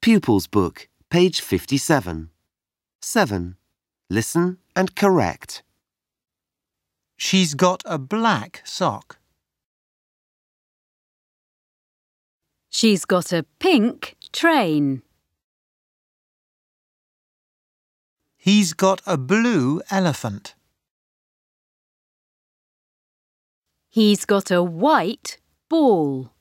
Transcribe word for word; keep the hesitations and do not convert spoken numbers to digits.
Pupils Book, page fifty-seven. seven. Listen and correct. She's got a black sock. She's got a pink train. He's got a blue elephant. He's got a white ball.